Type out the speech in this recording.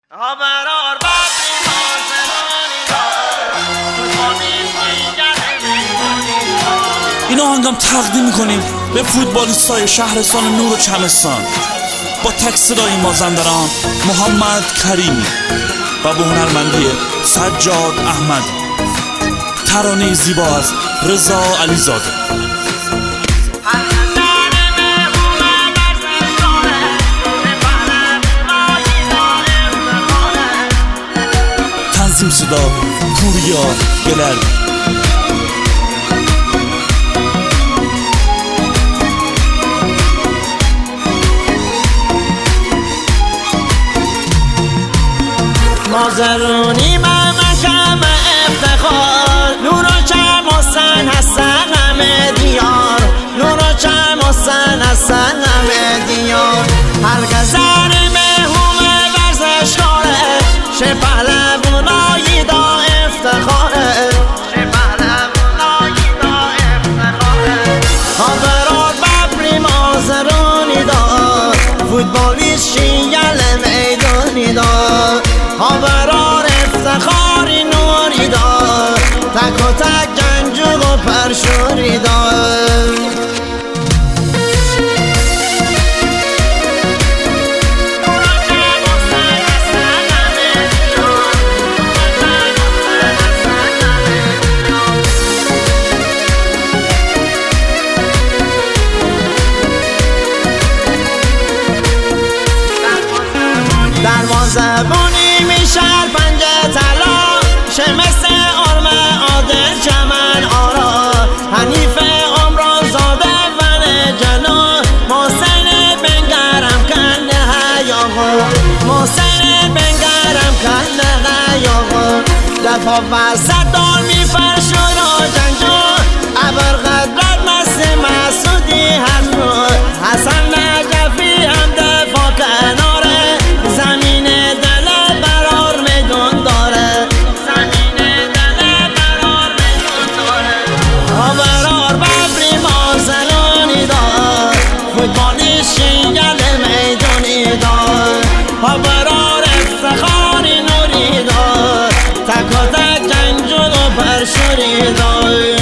این آهنگم تقدیم میکنیم به فوتبالیستای شهرستان نور و چمستان با تک صدای مازندران محمد کریمی و به هنرمندی سجاد احمد. ترانه زیبا از رضا علیزاده. تنظیم صدا پوریا گلرد. مازرونی ممکم افتخار، نور و چمستان هستن همه دیار، نور و چمستان هستن همه دیار. هر گذر مهموم ورزشکاره، شه پهلوانایی دا افتخاره، شه پهلوانایی دا افتخاره. خبرات ببری مازرونی دا، فوتبالیست شیل میدونی دا، برار افتخاری نوری دار، تک و تک گنجوق و پرشوری دار. دروازه بونی میشر پنجه طلا، شه مثل آرم عادل چمن آرا، حنیف عمران زاده ون جنا، محسن بنگرم کنده هیاغو، محسن بنگرم کنده هیاغو. دفع وسط دار میفرشون و جنجو، ابرقدرت مثل مسعودی هست رو، حسن نجفی هم دفاع کناره، زمین دل برار میدون داره، زمین دل برار میدون داره. برار ببری مازرونی دار، فوتبالیست شیل میدونی دار، برار افتخاری نوری دار، تک و تک گنجوق و پرشوری دار.